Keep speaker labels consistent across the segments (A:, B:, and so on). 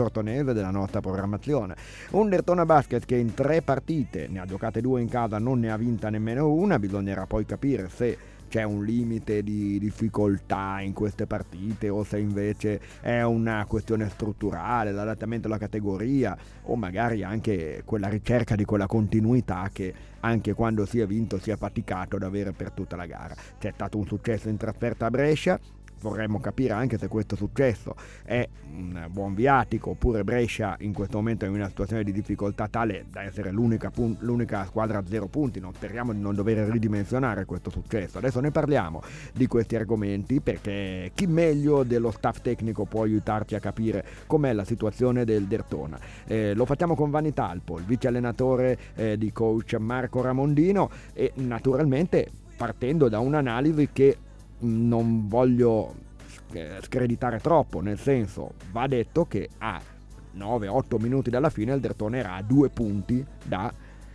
A: tortonese della nostra programmazione. Un Derthona Basket che in 3 partite ne ha giocate 2 in casa, non ne ha vinta nemmeno una. Bisognerà poi capire se c'è un limite di difficoltà in queste partite o se invece è una questione strutturale, l'adattamento alla categoria o magari anche quella ricerca di quella continuità che anche quando si è vinto si è faticato ad avere per tutta la gara. C'è stato un successo in trasferta a Brescia. Vorremmo capire anche se questo successo è un buon viatico, oppure Brescia in questo momento è in una situazione di difficoltà tale da essere l'unica squadra a 0 punti. Non speriamo di non dover ridimensionare questo successo. Adesso ne parliamo di questi argomenti, perché chi meglio dello staff tecnico può aiutarci a capire com'è la situazione del Derthona. Lo facciamo con Vanni Talpo, il vice allenatore di coach Marco Ramondino, e naturalmente partendo da un'analisi che non voglio screditare troppo, nel senso, va detto che a 9-8 minuti dalla fine il Derthona era a 2 punti da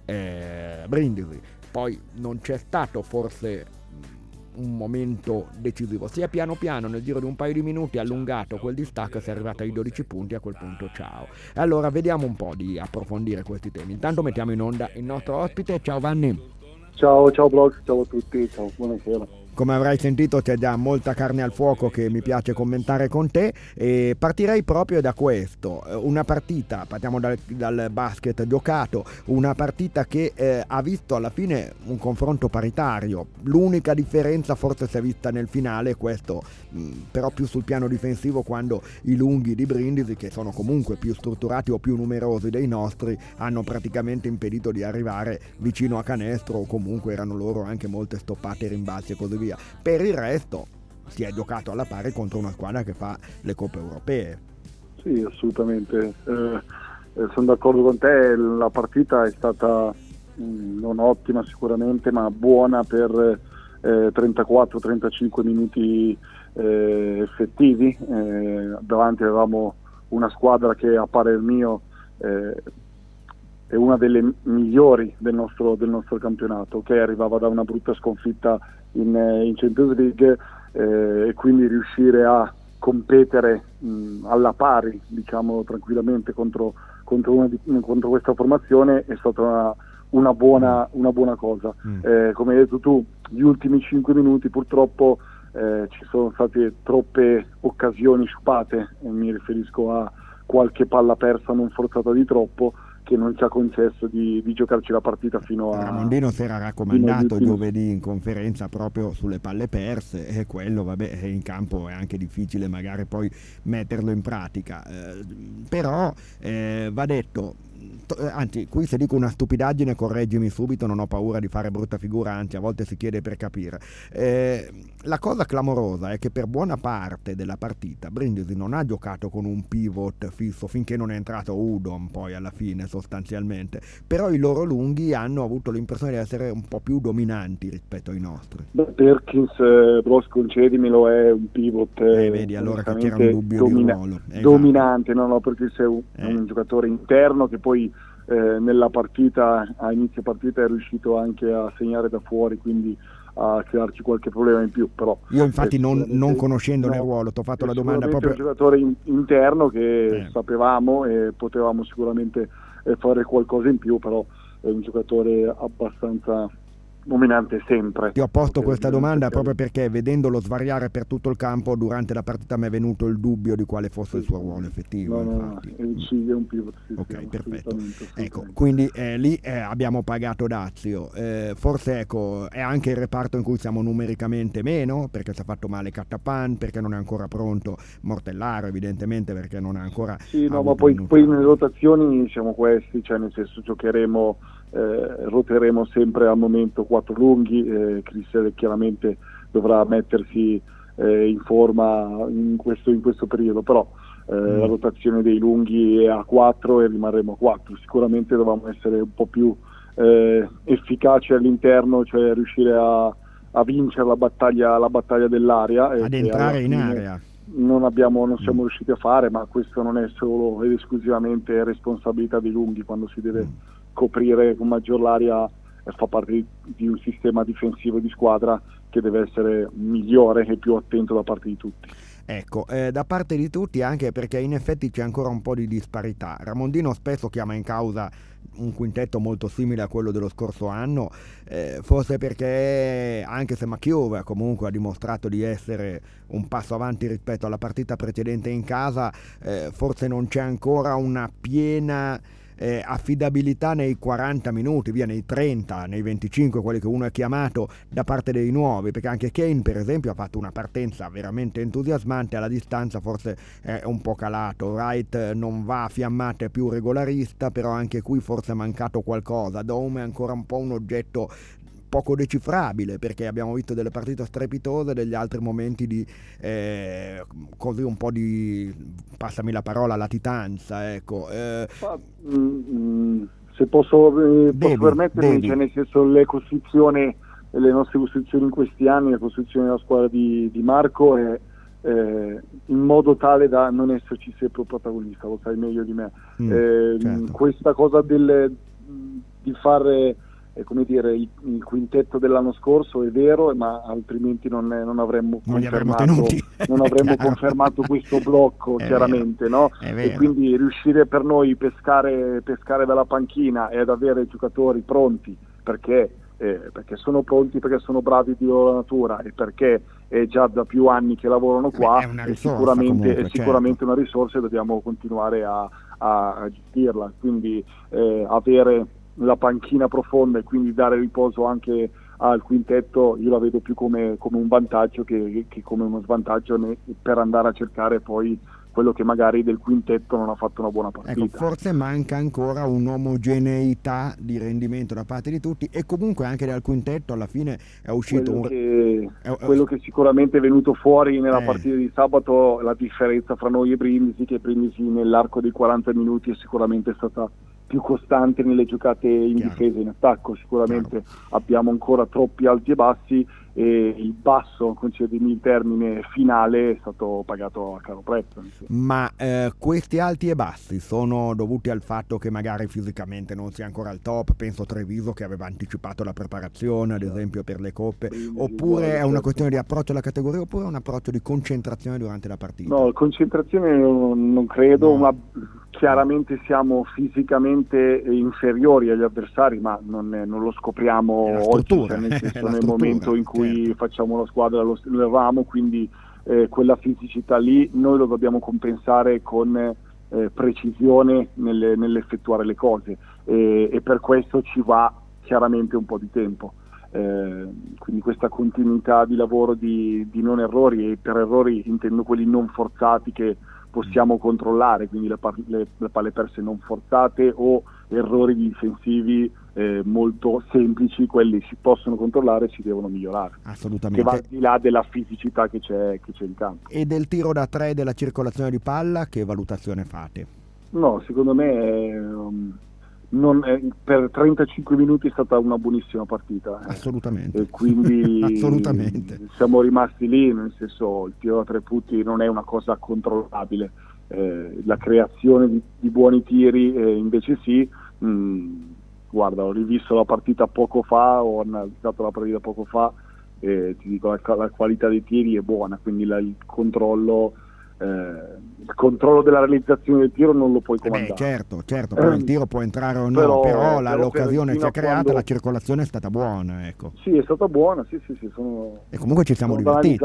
A: Brindisi. Poi non c'è stato forse un momento decisivo, si è piano piano nel giro di un paio di minuti allungato quel distacco e si è arrivato ai 12 punti. A quel punto ciao. E allora vediamo un po' di approfondire questi temi. Intanto mettiamo in onda il nostro ospite. Ciao Vanni.
B: Ciao Blog, ciao a tutti, ciao, buonasera.
A: Come avrai sentito c'è già molta carne al fuoco che mi piace commentare con te, e partirei proprio da questo. Una partita, partiamo dal basket giocato, una partita che ha visto alla fine un confronto paritario. L'unica differenza forse si è vista nel finale, questo però più sul piano difensivo, quando i lunghi di Brindisi, che sono comunque più strutturati o più numerosi dei nostri, hanno praticamente impedito di arrivare vicino a canestro, o comunque erano loro anche molte stoppate, rimbalzi e così via. Per il resto si è giocato alla pari contro una squadra che fa le coppe europee.
B: Sì, assolutamente. Sono d'accordo con te, la partita è stata non ottima sicuramente, ma buona per 34-35 minuti effettivi. Davanti avevamo una squadra che, a parer mio, è una delle migliori del nostro campionato, che arrivava da una brutta sconfitta in Champions League, e quindi riuscire a competere alla pari, diciamo tranquillamente, contro questa formazione è stata una buona cosa. Come hai detto tu, gli ultimi 5 minuti purtroppo ci sono state troppe occasioni sciupate, e mi riferisco a qualche palla persa non forzata di troppo, che non ci ha concesso di giocarci la partita fino a...
A: Ramondino si era raccomandato giovedì in conferenza proprio sulle palle perse, e quello in campo è anche difficile magari poi metterlo in pratica, però va detto, anzi qui se dico una stupidaggine correggimi subito, non ho paura di fare brutta figura, anzi a volte si chiede per capire. La cosa clamorosa è che per buona parte della partita Brindisi non ha giocato con un pivot fisso, finché non è entrato Udom poi alla fine sostanzialmente, però i loro lunghi hanno avuto l'impressione di essere un po' più dominanti rispetto ai nostri.
B: Perkins, Bros, concedimelo, è un pivot
A: vedi allora che c'era un dubbio di ruolo.
B: Dominante. No, Perkins è un giocatore interno che poi nella partita, a inizio partita, è riuscito anche a segnare da fuori, quindi a crearci qualche problema in più. Però
A: io infatti non conoscendone il ruolo ti ho fatto la domanda proprio.
B: È un giocatore interno che sapevamo e potevamo sicuramente fare qualcosa in più, però è un giocatore abbastanza dominante sempre.
A: Ti ho posto questa domanda proprio perché, vedendolo svariare per tutto il campo durante la partita, mi è venuto il dubbio di quale fosse il suo ruolo effettivo.
B: No, è un pivot.
A: Ok, perfetto. Ecco, quindi lì abbiamo pagato dazio. Forse è anche il reparto in cui siamo numericamente meno, perché si è fatto male Cattapan, perché non è ancora pronto Mortellaro, evidentemente perché non è ancora...
B: ma poi nelle rotazioni siamo questi, cioè nel senso roteremo sempre al momento 4 lunghi. Chris chiaramente dovrà mettersi in forma in questo periodo, però la rotazione dei lunghi è a 4 e rimarremo a 4. Sicuramente dovevamo essere un po' più efficaci all'interno, cioè riuscire a vincere la battaglia dell'area,
A: ad entrare in area.
B: Non siamo riusciti a fare, ma questo non è solo ed esclusivamente responsabilità dei lunghi. Quando si deve coprire con maggior l'area, fa parte di un sistema difensivo di squadra che deve essere migliore e più attento da parte di tutti.
A: Ecco, da parte di tutti, anche perché in effetti c'è ancora un po' di disparità. Ramondino spesso chiama in causa un quintetto molto simile a quello dello scorso anno, forse perché anche se Machiova comunque ha dimostrato di essere un passo avanti rispetto alla partita precedente in casa, forse non c'è ancora una piena affidabilità nei 40 minuti, via nei 30, nei 25, quelli che uno è chiamato da parte dei nuovi, perché anche Kane per esempio ha fatto una partenza veramente entusiasmante, alla distanza forse è un po' calato, Wright non va a fiammate, più regolarista, però anche qui forse è mancato qualcosa, Dome è ancora un po' un oggetto poco decifrabile, perché abbiamo visto delle partite strepitose, degli altri momenti di così un po' di, passami la parola, latitanza, ecco.
B: Se posso permettermi,
A: devi.
B: cioè nel senso le nostre costruzioni in questi anni, la costruzione della squadra di Marco è in modo tale da non esserci sempre un protagonista, lo sai meglio di me.
A: Certo.
B: Questa cosa di fare come dire, il quintetto dell'anno scorso è vero, ma altrimenti non avremmo confermato questo blocco, chiaramente, no? E quindi riuscire per noi pescare dalla panchina ed avere giocatori pronti perché sono pronti, perché sono bravi di loro natura e perché è già da più anni che lavorano qua, è sicuramente una risorsa e dobbiamo continuare a gestirla, quindi avere la panchina profonda e quindi dare riposo anche al quintetto io la vedo più come un vantaggio che come uno svantaggio per andare a cercare poi quello che magari del quintetto non ha fatto una buona partita.
A: Ecco, forse manca ancora un'omogeneità di rendimento da parte di tutti e comunque anche dal quintetto alla fine è uscito
B: quello che sicuramente è venuto fuori nella partita di sabato, la differenza fra noi e Brindisi, che Brindisi nell'arco dei 40 minuti è sicuramente stata più costante nelle giocate in difesa e in attacco. Sicuramente abbiamo ancora troppi alti e bassi e il basso, concedimi il termine, finale è stato pagato a caro prezzo.
A: Ma questi alti e bassi sono dovuti al fatto che magari fisicamente non si è ancora al top? Penso Treviso che aveva anticipato la preparazione ad esempio per le coppe, oppure è una questione di approccio alla categoria, oppure è un approccio di concentrazione durante la partita?
B: No, concentrazione non credo, ma chiaramente siamo fisicamente inferiori agli avversari, ma non lo scopriamo oggi, nel momento in cui facciamo la squadra lo eravamo, quindi quella fisicità lì noi lo dobbiamo compensare con precisione nell'effettuare le cose e per questo ci va chiaramente un po' di tempo. Quindi questa continuità di lavoro di non errori, e per errori intendo quelli non forzati che possiamo controllare, quindi le palle perse non forzate o errori difensivi molto semplici, quelli si possono controllare e si devono migliorare.
A: Assolutamente.
B: Che va al di là della fisicità che c'è in campo.
A: E del tiro da 3, della circolazione di palla, che valutazione fate?
B: No, secondo me per 35 minuti è stata una buonissima partita.
A: Assolutamente.
B: E quindi
A: assolutamente.
B: Siamo rimasti lì, nel senso il tiro da 3 punti non è una cosa controllabile, la creazione di buoni tiri invece sì. Guarda, ho rivisto la partita poco fa, ho analizzato la partita poco fa e ti dico la qualità dei tiri è buona, quindi il controllo della realizzazione del tiro non lo puoi comandare.
A: Certo, però il tiro può entrare o no, però l'occasione si è creata, la circolazione è stata buona, ecco.
B: Sì, è stata buona, sì.
A: E comunque ci siamo divertiti,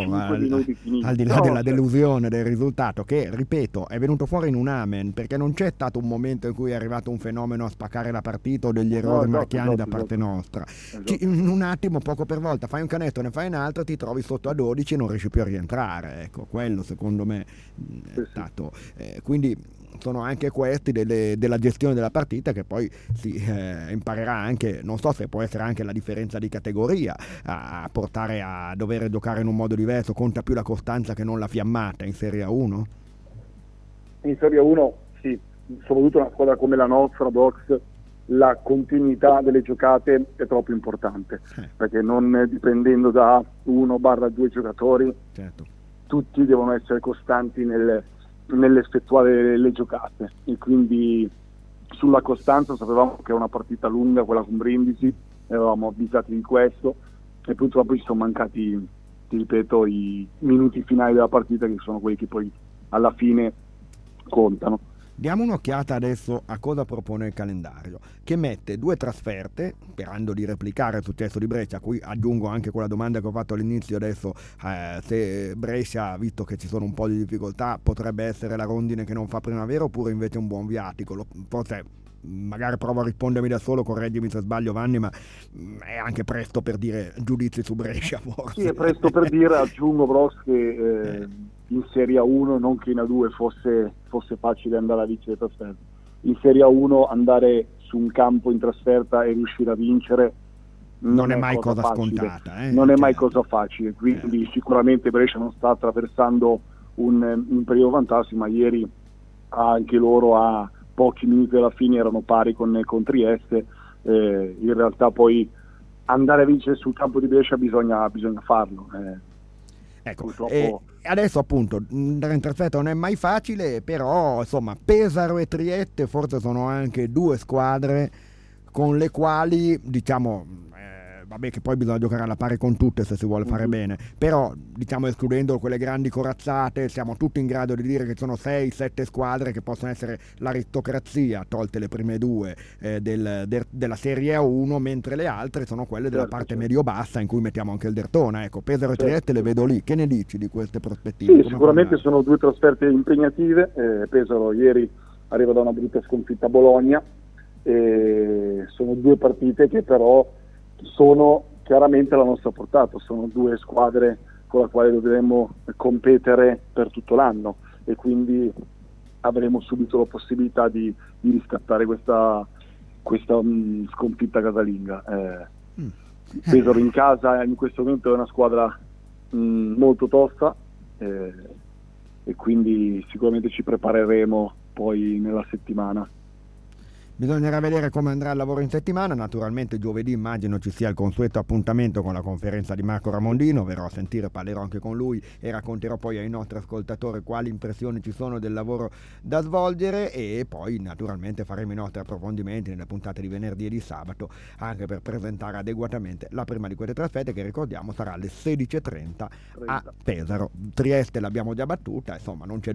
A: al di là della delusione del risultato, che, ripeto, è venuto fuori in un amen, perché non c'è stato un momento in cui è arrivato un fenomeno a spaccare la partita o degli errori marchiani da parte nostra. In un attimo, poco per volta, fai un canestro, ne fai un altro, ti trovi sotto a 12 e non riesci più a rientrare, ecco, quello secondo me è stato quindi sono anche questi della gestione della partita che poi si imparerà anche, non so se può essere anche la differenza di categoria a portare a dover giocare in un modo diverso. Conta più la costanza che non la fiammata in Serie A1?
B: In Serie A1 sì, soprattutto una squadra come la nostra, Box, la continuità delle giocate è troppo importante, perché non dipendendo da 1/2 giocatori, tutti devono essere costanti nell'effettuare le giocate, e quindi sulla costanza sapevamo che era una partita lunga quella con Brindisi, eravamo avvisati di questo e purtroppo ci sono mancati ti ripeto, i minuti finali della partita, che sono quelli che poi alla fine contano.
A: Diamo un'occhiata adesso a cosa propone il calendario, che mette 2 trasferte, sperando di replicare il successo di Brescia. Qui aggiungo anche quella domanda che ho fatto all'inizio adesso, se Brescia, visto che ci sono un po' di difficoltà, potrebbe essere la rondine che non fa primavera oppure invece un buon viatico. Forse magari provo a rispondermi da solo, correggimi se sbaglio Vanni, ma è anche presto per dire giudizi su Brescia, forse.
B: Sì, è presto per dire. Aggiungo Brox che in Serie A1, non che in A2 fosse facile andare a vincere le trasferte, in Serie A1 andare su un campo in trasferta e riuscire a vincere
A: non è mai cosa scontata,
B: non è mai cosa facile, quindi sicuramente Brescia non sta attraversando un periodo fantastico, ma ieri anche loro a pochi minuti alla fine erano pari con Trieste. In realtà poi andare a vincere sul campo di Brescia bisogna farlo.
A: Ecco, adesso appunto andare in trasferta non è mai facile, però insomma Pesaro e Trieste forse sono anche 2 squadre con le quali, diciamo, vabbè che poi bisogna giocare alla pari con tutte se si vuole fare bene, però diciamo escludendo quelle grandi corazzate siamo tutti in grado di dire che sono 6-7 squadre che possono essere l'aristocrazia, tolte le prime 2 della Serie A1, mentre le altre sono quelle della parte medio-bassa, in cui mettiamo anche il Dertona. Ecco, Pesaro e Trieste le vedo lì. Che ne dici di queste prospettive?
B: Sì, sicuramente sono 2 trasferte impegnative. Pesaro ieri arriva da una brutta sconfitta a Bologna, sono 2 partite che però sono chiaramente alla nostra portata, sono 2 squadre con la quale dovremo competere per tutto l'anno e quindi avremo subito la possibilità di riscattare questa sconfitta casalinga. Pesaro in casa in questo momento è una squadra molto tosta, e quindi sicuramente ci prepareremo poi nella settimana.
A: Bisognerà vedere come andrà il lavoro in settimana. Naturalmente giovedì immagino ci sia il consueto appuntamento con la conferenza di Marco Ramondino, verrò a sentire, parlerò anche con lui e racconterò poi ai nostri ascoltatori quali impressioni ci sono del lavoro da svolgere, e poi naturalmente faremo i nostri approfondimenti nelle puntate di venerdì e di sabato, anche per presentare adeguatamente la prima di queste trasferte, che ricordiamo sarà alle 16:30 a Pesaro. Trieste l'abbiamo già battuta, insomma non c'è